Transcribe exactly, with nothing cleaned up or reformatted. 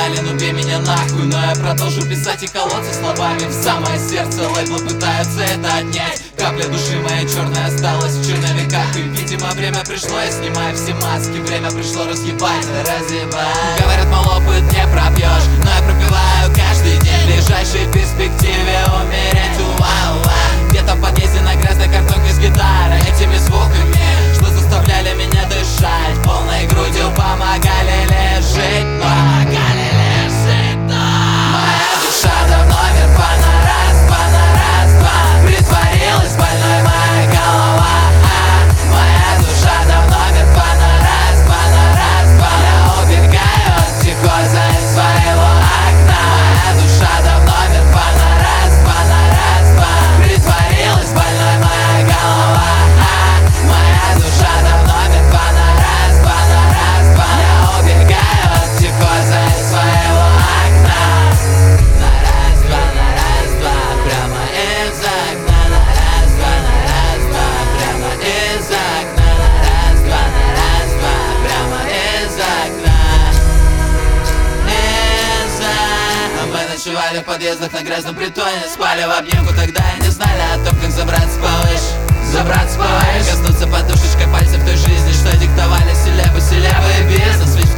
Сталин, убей меня нахуй. Но я продолжу писать и колоться словами в самое сердце. Лейблы пытаются это отнять. Капля души моей черной осталась в черновиках. И видимо время пришло, я снимаю все маски. Время пришло разъебать, разъебать. Говорят, мол, опыт не пропьешь, но я пропиваю каждый день. В ближайшей перспективе умереть, уа-уа. Где-то в подъезде на грязной картонке с гитарой, этими звуками, что заставляли меня дышать. Полной грудью помогали лишь жить, но помогали лишь жить, но моя душа давно мертва на раз, два, на раз, два. Притворилась больной моя голова, а моя душа давно мертва на раз, два, на раз, два. Я убегаю от психоза из своего окна. Моя душа давно мертва на раз, два, на раз, два. Притворилась больной моя голова, а моя душа давно мертва на раз, два, на раз, два. Я убегаю от психоза из своего окна. На раз, два, на раз, два. Прямо из окна. На раз, два, на раз, два. Прямо из окна. На раз, два, на раз, два. Прямо из окна. Из окна. Мы ночевали в подъездах на грязном притоне, спали в обнимку, тогда и не знали о том, как забраться повыше. Забраться повыше, коснуться подушечкой пальцев той жизни, что диктовали селебы, селебы и бизнес. Ведь